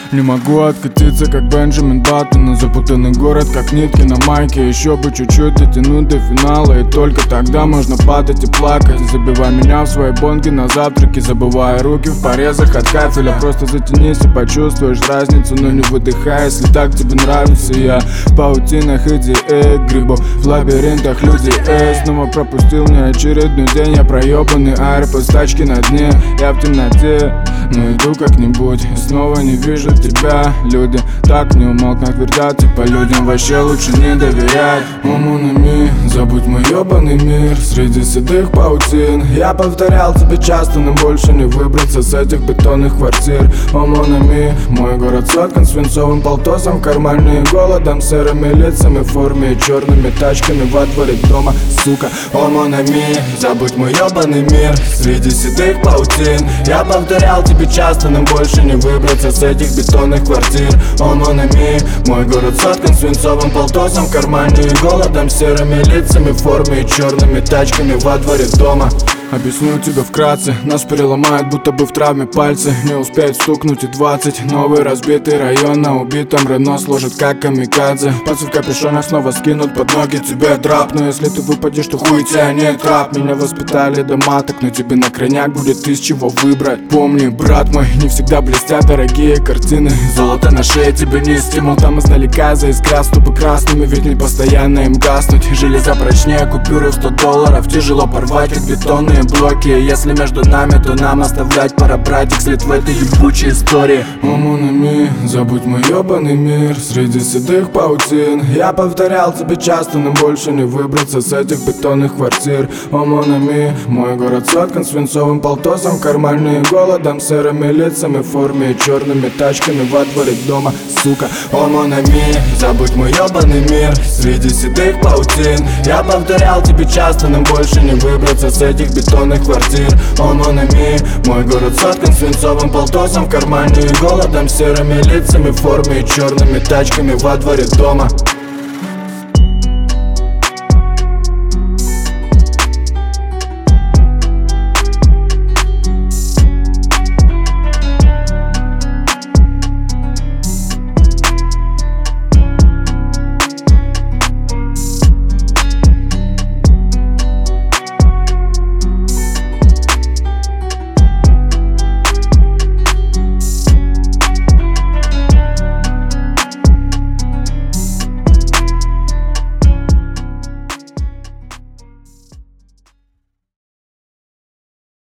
Не могу откатиться, как Бенджамин Баттон. Запутанный город, как нитки на майке. Еще бы чуть-чуть дотянуть до финала, и только тогда можно падать и плакать. Забивай меня в свои бонги на завтраки, забывая руки в порезах от кафеля. Просто затянись и почувствуешь разницу, но не выдыхай, если так тебе нравится. Я в паутинах идей, грибов в лабиринтах людей. Снова пропустил неочередной день. Я проебанный аэропорт, тачки на дне. Я в темноте, но иду как-нибудь. И снова не вижу тебя. Люди так не умолкнут, твердят, типа людям вообще лучше не доверять. О, mon ami, забудь мой ебаный мир среди седых паутин. Я повторял тебе часто, но больше не выбраться с этих бетонных квартир. О, mon ami, мой город соткан свинцовым полтосом, в кармане и голодом, серыми лицами в форме и черными тачками во дворе дома, сука. О, mon ami, забудь мой ебаный мир среди седых паутин. Я повторял тебе часто, но больше не выбраться с этих бетонных квартир. О, mon ami, мой город соткан свинцовым полтосом, в кармане и голодом, серыми лицами в форме и черными тачками во дворе дома. Объясню тебе вкратце, нас переломает, будто бы в травме пальцы. Не успеет стукнуть и 20. Новый разбитый район, на убитом Рено сложит как камикадзе. Пальцы в капюшонах снова скинут под ноги тебе драп. Но если ты выпадешь, то хуй тебя не трап. Меня воспитали до маток, но тебе на крайняк будет из чего выбрать. Помни, брат мой, не всегда блестят дорогие картины. Золото на шее тебе не стимул, там издалека заискрят ступы красными, ведь не постоянно им гаснуть. Железа прочнее купюры в $100, тяжело порвать как бетонные блоки. Если между нами, то нам оставлять пора братик след в этой ебучей истории. О, mon ami, забудь мой ебаный мир среди седых паутин. Я повторял тебе часто, но больше не выбраться с этих бетонных квартир. О, mon ami, мой город соткан свинцовым полтосом, в кармане и голодом, серыми лицами в форме и черными тачками во дворе дома, сука. О, mon ami, забудь мой ебаный мир среди седых паутин. Я повторял тебе часто, но больше не выбраться с этих бетонных квартир. О, mon ami, мой город соткан свинцовым полтосом, в кармане и голодом, серыми лицами в форме и черными тачками во дворе дома.